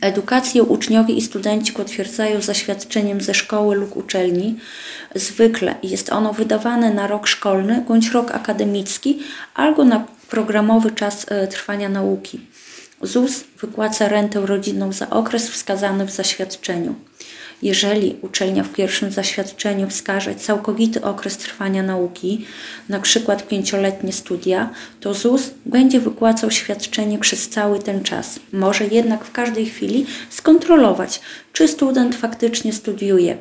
Edukację uczniowie i studenci potwierdzają zaświadczeniem ze szkoły lub uczelni. Zwykle jest ono wydawane na rok szkolny bądź rok akademicki albo na programowy czas trwania nauki. ZUS wypłaca rentę rodzinną za okres wskazany w zaświadczeniu. Jeżeli uczelnia w pierwszym zaświadczeniu wskaże całkowity okres trwania nauki, np. 5-letnie studia, to ZUS będzie wypłacał świadczenie przez cały ten czas. Może jednak w każdej chwili skontrolować, czy student faktycznie studiuje